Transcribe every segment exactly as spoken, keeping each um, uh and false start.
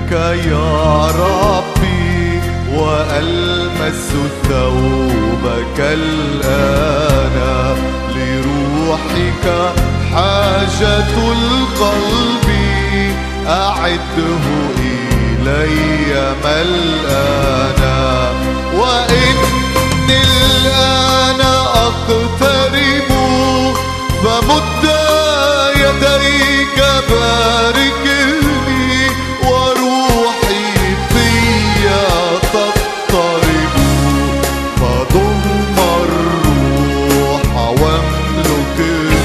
بك يا ربي وألمس ثوبك الآن، لروحك حاجة القلب أعده إلي ملآنا. وإني الآن أقترب فمد يديك باركني، وروحي فيا تضطرب فضم الروح واملكني.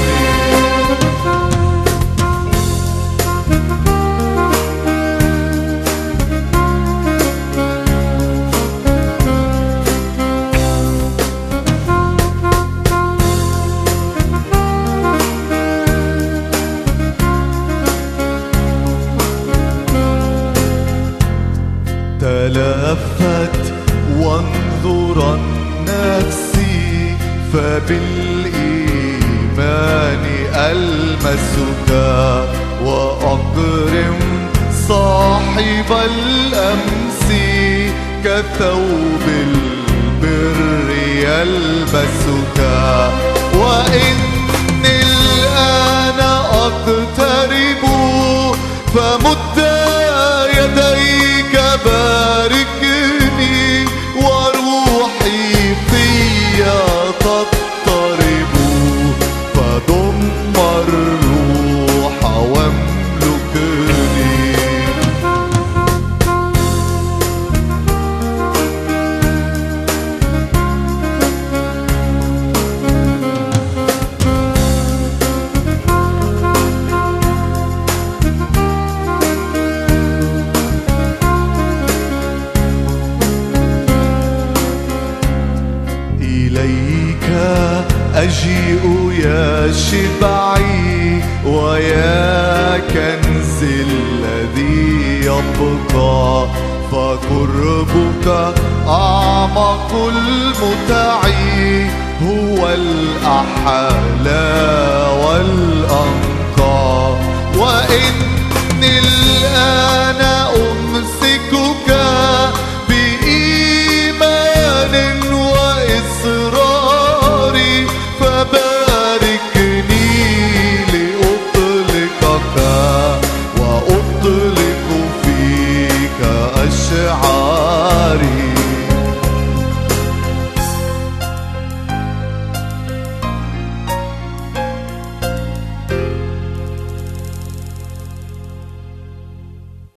تلفت وانظرا نفسي فبالإيمان ألمسك، وأكرم صاحب الأمس كثوب البر يلبسك. وإني الآن أقترب فمد يديك باركني، وروحي فيا تضطرب فضم الروح واملكني. إليك أجيء يا شبعي ويا كنز الذي يبقى، فقربك أعمق المتع هو الأحلى وال